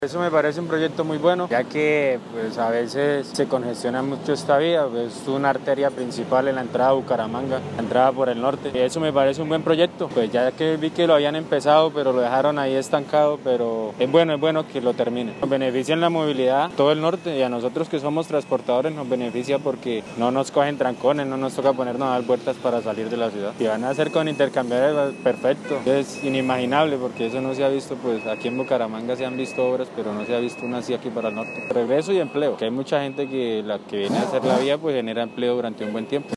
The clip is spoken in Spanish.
Eso me parece un proyecto muy bueno, ya que pues a veces se congestiona mucho esta vía, es una arteria principal en la entrada a Bucaramanga, la entrada por el norte. Y eso me parece un buen proyecto, pues ya que vi que lo habían empezado, pero lo dejaron ahí estancado, pero es bueno que lo terminen. Nos beneficia en la movilidad todo el norte y a nosotros que somos transportadores nos beneficia porque no nos cogen trancones, no nos toca ponernos a dar vueltas para salir de la ciudad. Si van a hacer con intercambiadores, perfecto. Es inimaginable porque eso no se ha visto, pues aquí en Bucaramanga se han visto obras, pero no se ha visto una así aquí para el norte. Regreso y empleo, que hay mucha gente que la que viene a hacer la vía pues genera empleo durante un buen tiempo.